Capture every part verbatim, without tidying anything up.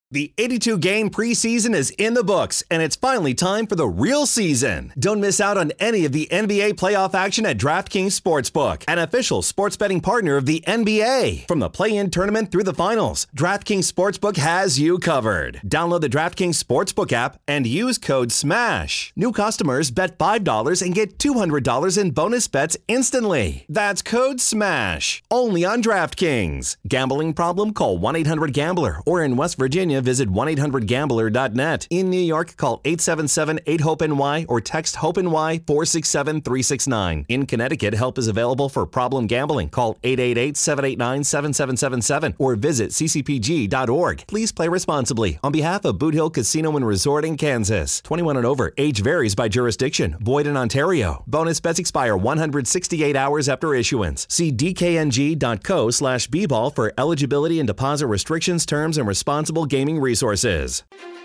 The eighty-two game preseason is in the books, and it's finally time for the real season. Don't miss out on any of the N B A playoff action at DraftKings Sportsbook, an official sports betting partner of the N B A. From the play-in tournament through the finals, DraftKings Sportsbook has you covered. Download the DraftKings Sportsbook app and use code SMASH. New customers bet five dollars and get two hundred dollars in bonus bets instantly. That's code SMASH. Only on DraftKings. Gambling problem? Call one eight hundred gambler, or in West Virginia, visit one eight hundred gambler dot net. In New York, call eight seven seven eight hope N Y or text HOPE-NY four six seven three six nine. In Connecticut, help is available for problem gambling. Call eight eight eight seven eight nine seven seven seven seven or visit c c p g dot org. Please play responsibly. On behalf of Boot Hill Casino and Resort in Kansas. twenty-one and over. Age varies by jurisdiction. Void in Ontario. Bonus bets expire one hundred sixty-eight hours after issuance. See d k n g dot co slash b ball for eligibility and deposit restrictions, terms, and responsible gaming resources.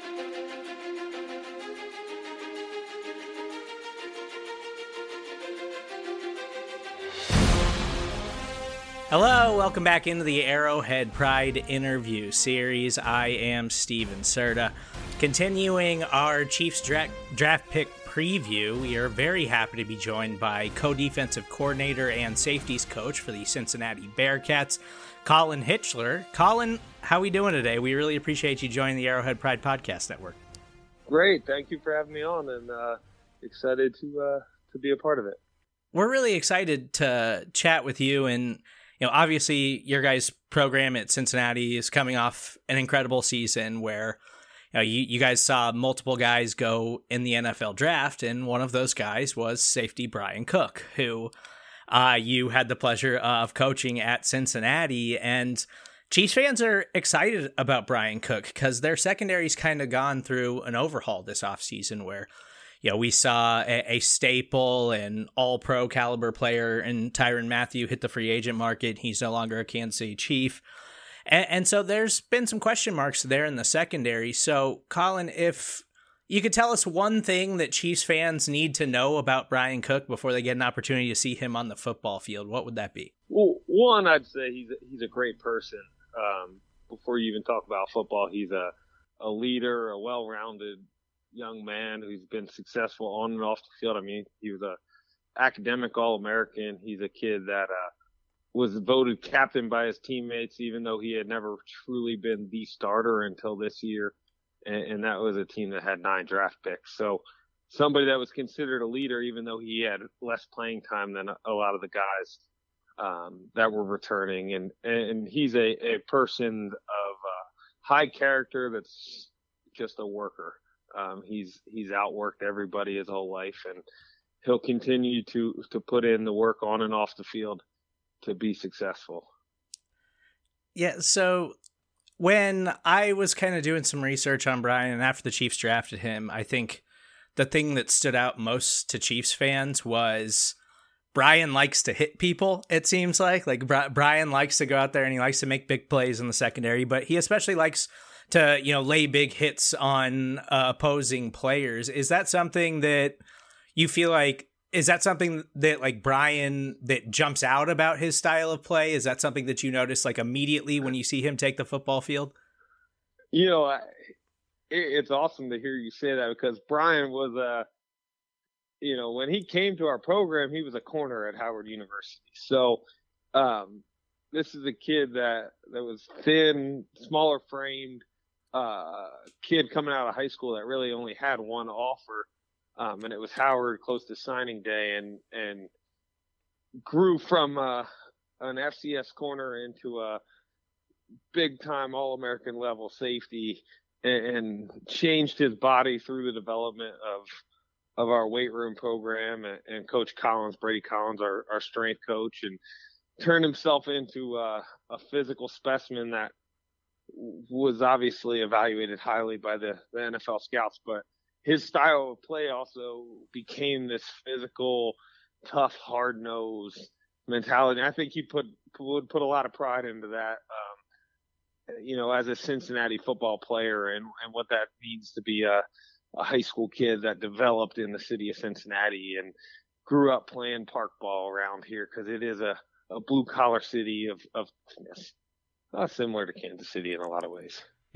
Hello, welcome back into the Arrowhead Pride interview series. I am Steven Serta. Continuing our Chiefs dra- draft pick preview, we are very happy to be joined by co-defensive coordinator and safeties coach for the Cincinnati Bearcats, Colin Hitchler. Colin, how are we doing today? We really appreciate you joining the Arrowhead Pride Podcast Network. Great. Thank you for having me on, and uh, excited to uh, to be a part of it. We're really excited to chat with you, and you know, obviously your guys' program at Cincinnati is coming off an incredible season where you know, you, you guys saw multiple guys go in the N F L draft, and one of those guys was safety Bryan Cook, who uh, you had the pleasure of coaching at Cincinnati. And Chiefs fans are excited about Bryan Cook because their secondary's kind of gone through an overhaul this offseason where, you know, we saw a, a staple and all-pro caliber player in Tyrann Mathieu hit the free agent market. He's no longer a Kansas City Chief. And, and so there's been some question marks there in the secondary. So, Colin, if you could tell us one thing that Chiefs fans need to know about Bryan Cook before they get an opportunity to see him on the football field, what would that be? Well, one, I'd say he's a, he's a great person. Um, before you even talk about football, he's a, a leader, a well-rounded young man who's been successful on and off the field. I mean, he was a academic All-American. He's a kid that uh, was voted captain by his teammates, even though he had never truly been the starter until this year. And, and that was a team that had nine draft picks. So somebody that was considered a leader, even though he had less playing time than a, a lot of the guys um, that were returning. And, and he's a, a person of uh, high character that's just a worker. Um, he's he's outworked everybody his whole life, and he'll continue to, to put in the work on and off the field to be successful. Yeah, so when I was kind of doing some research on Bryan, and after the Chiefs drafted him, I think the thing that stood out most to Chiefs fans was Bryan likes to hit people, it seems like. Like, Bryan likes to go out there and he likes to make big plays in the secondary, but he especially likes to, you know, lay big hits on uh, opposing players. Is that something that you feel like, is that something that like Bryan, that jumps out about his style of play? Is that something that you notice like immediately when you see him take the football field? You know, I, it, it's awesome to hear you say that, because Bryan was a, you know, when he came to our program, he was a corner at Howard University. So, um, this is a kid that, that was thin, smaller framed, uh, kid coming out of high school that really only had one offer. Um, and it was Howard close to signing day, and, and grew from, uh, an F C S corner into a big time All-American level safety, and, and changed his body through the development of, of our weight room program, and, and Coach Collins, Brady Collins, our, our strength coach, and turned himself into uh, a physical specimen that was obviously evaluated highly by the, the N F L scouts. But his style of play also became this physical, tough, hard-nosed mentality. And I think he put would put a lot of pride into that, um, you know, as a Cincinnati football player, and, and what that means to be a, a high school kid that developed in the city of Cincinnati and grew up playing park ball around here, because it is a, a blue-collar city of, of uh, similar to Kansas City in a lot of ways. Yeah.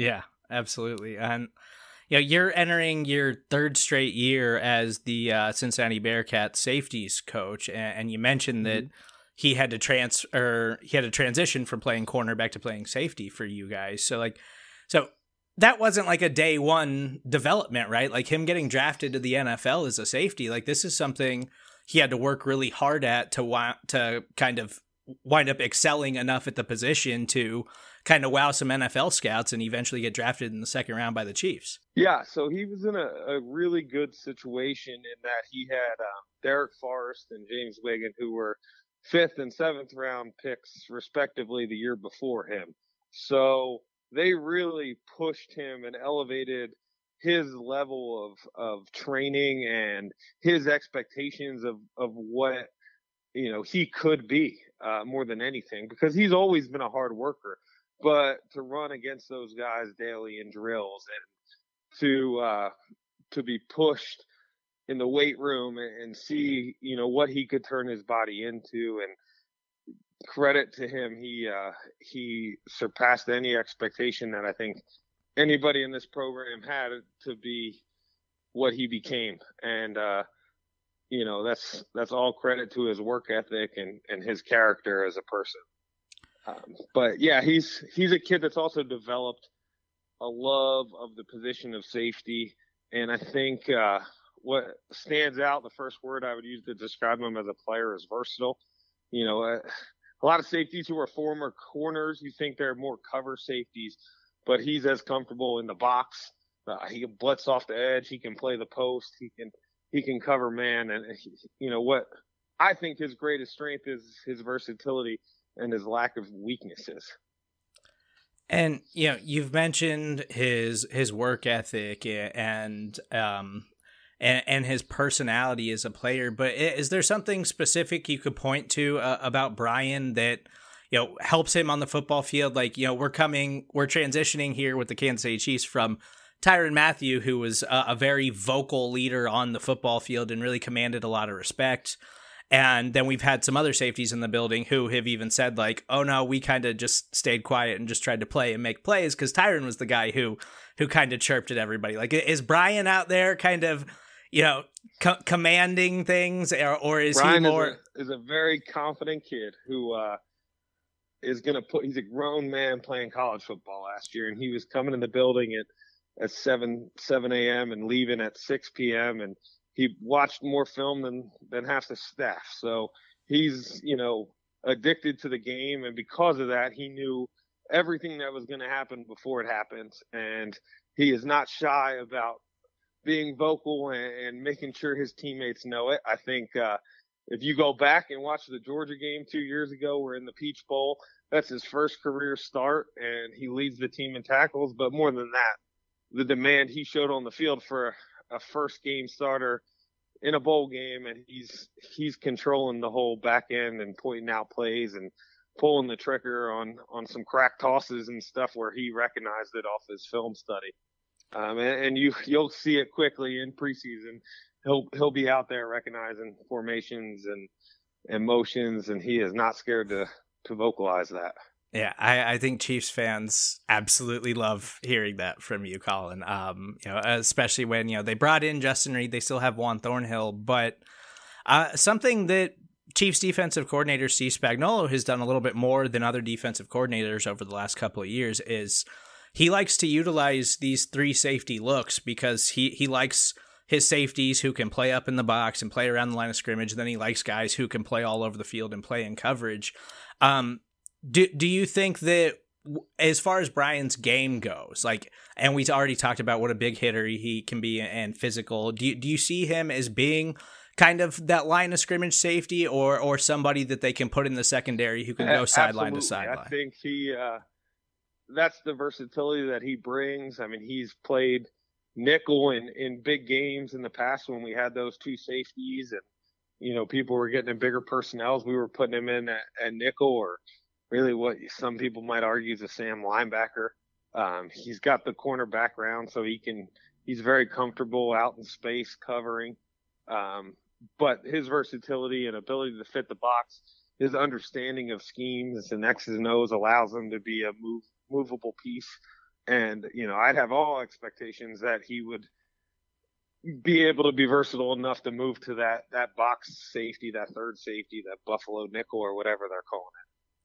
absolutely. And you know, you're entering your third straight year as the uh, Cincinnati Bearcats safeties coach, and, and you mentioned that mm-hmm. he had to trans or he had to transition from playing cornerback to playing safety for you guys. So like, so that wasn't like a day one development, right? Like him getting drafted to the N F L as a safety, like this is something he had to work really hard at to wa- to kind of wind up excelling enough at the position to kind of wow some N F L scouts and eventually get drafted in the second round by the Chiefs. Yeah, so he was in a, a really good situation in that he had um, Derek Forrest and James Wiggin, who were fifth and seventh round picks respectively the year before him. So they really pushed him and elevated his level of, of training and his expectations of, of what, you know, he could be uh, more than anything, because he's always been a hard worker. But to run against those guys daily in drills and to uh, to be pushed in the weight room and, and see, you know, what he could turn his body into, and credit to him, he uh, he surpassed any expectation that I think anybody in this program had to be what he became. And uh, you know, that's that's all credit to his work ethic and, and his character as a person. Um, but yeah, he's he's a kid that's also developed a love of the position of safety, and I think uh, what stands out, the first word I would use to describe him as a player, is versatile. You know, uh, a lot of safeties who are former corners, you think they're more cover safeties, but he's as comfortable in the box. Uh, he can blitz off the edge. He can play the post. He can he can cover man, and you know what I think his greatest strength is his versatility and his lack of weaknesses. And, you know, you've mentioned his, his work ethic and, um, and, and his personality as a player, but is there something specific you could point to uh, about Brian that, you know, helps him on the football field? Like, you know, we're coming, we're transitioning here with the Kansas City Chiefs from Tyrann Mathieu, who was a, a very vocal leader on the football field and really commanded a lot of respect. And then we've had some other safeties in the building who have even said like, oh no, we kind of just stayed quiet and just tried to play and make plays because Tyrann was the guy who who kind of chirped at everybody. Like, is Brian out there kind of, you know, co- commanding things, or, or is Brian he more? Is a, is a very confident kid who uh, is going to put, he's a grown man playing college football last year, and he was coming in the building at, at seven a.m. and leaving at six p.m. and he watched more film than, than half the staff. So he's, you know, addicted to the game. And because of that, he knew everything that was going to happen before it happened. And he is not shy about being vocal and, and making sure his teammates know it. I think uh, if you go back and watch the Georgia game two years ago, we're in the Peach Bowl. That's his first career start, and he leads the team in tackles. But more than that, the demand he showed on the field for a first game starter in a bowl game, and he's he's controlling the whole back end and pointing out plays and pulling the trigger on on some crack tosses and stuff where he recognized it off his film study. Um, and, and you you'll see it quickly in preseason. He'll he'll be out there recognizing formations and and motions, and he is not scared to to vocalize that. Yeah, I, I think Chiefs fans absolutely love hearing that from you, Colin. Um, you know, especially when, you know, they brought in Justin Reid, they still have Juan Thornhill, but uh, something that Chiefs defensive coordinator Steve Spagnuolo has done a little bit more than other defensive coordinators over the last couple of years is he likes to utilize these three safety looks because he, he likes his safeties who can play up in the box and play around the line of scrimmage. And then he likes guys who can play all over the field and play in coverage. Um, Do do you think that as far as Brian's game goes, like, and we already talked about what a big hitter he can be and physical, do you, do you see him as being kind of that line of scrimmage safety or or somebody that they can put in the secondary who can go sideline to sideline? I think he uh, that's the versatility that he brings. I mean, he's played nickel in, in big games in the past when we had those two safeties and, you know, people were getting in bigger personnels. We were putting him in at, at nickel or really what some people might argue is a Sam linebacker. Um, he's got the corner background, so he can, he's very comfortable out in space covering. Um, but his versatility and ability to fit the box, his understanding of schemes and X's and O's allows him to be a move, movable piece. And, you know, I'd have all expectations that he would be able to be versatile enough to move to that, that box safety, that third safety, that Buffalo nickel or whatever they're calling it.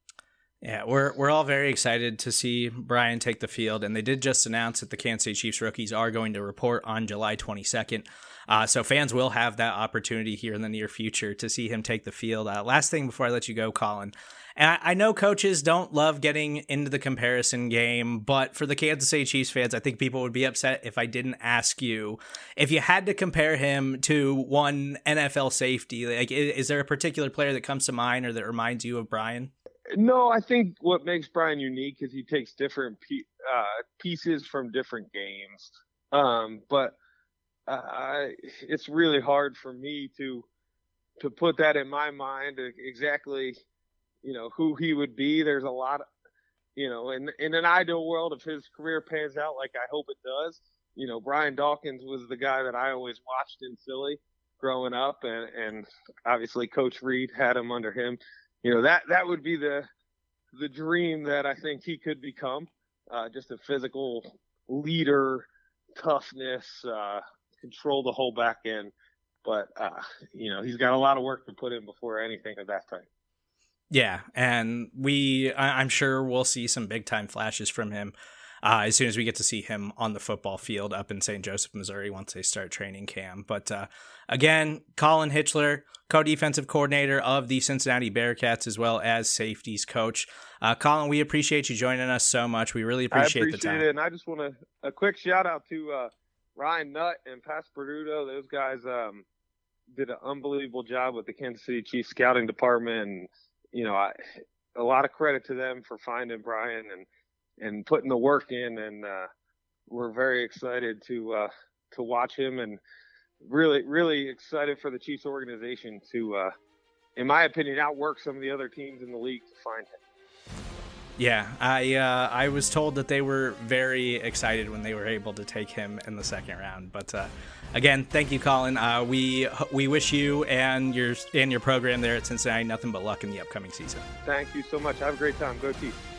Yeah, we're we're all very excited to see Brian take the field, and they did just announce that the Kansas City Chiefs rookies are going to report on July twenty-second. Uh, so fans will have that opportunity here in the near future to see him take the field. Uh, last thing before I let you go, Colin, and I, I know coaches don't love getting into the comparison game, but for the Kansas City Chiefs fans, I think people would be upset if I didn't ask you if you had to compare him to one N F L safety. Like, is, is there a particular player that comes to mind or that reminds you of Brian? No, I think what makes Brian unique is he takes different pe- uh, pieces from different games. Um, but uh, I, it's really hard for me to to put that in my mind exactly, you know, who he would be. There's a lot of, you know, in in an ideal world, if his career pans out like I hope it does, you know, Brian Dawkins was the guy that I always watched in Philly growing up, and, and obviously Coach Reed had him under him. You know, that, that would be the the dream that I think he could become, uh, just a physical leader, toughness, uh, control the whole back end. But, uh, you know, he's got a lot of work to put in before anything of that type. Yeah, and we, I'm sure we'll see some big-time flashes from him uh, as soon as we get to see him on the football field up in Saint Joseph, Missouri, once they start training camp. But uh, again, Colin Hitchler, co-defensive coordinator of the Cincinnati Bearcats, as well as safeties coach. Uh, Colin, we appreciate you joining us so much. We really appreciate, I appreciate the time. it, and I just want to a quick shout out to uh, Ryan Nutt and Pastor Perduto. Those guys um, did an unbelievable job with the Kansas City Chiefs scouting department, and you know, I, a lot of credit to them for finding Brian and and putting the work in. And uh, we're very excited to uh, to watch him, and really, really excited for the Chiefs organization to, uh, in my opinion, outwork some of the other teams in the league to find him. Yeah, I uh, I was told that they were very excited when they were able to take him in the second round. But uh, again, thank you, Colin. Uh, we we wish you and your and your program there at Cincinnati nothing but luck in the upcoming season. Thank you so much. Have a great time. Go Chiefs.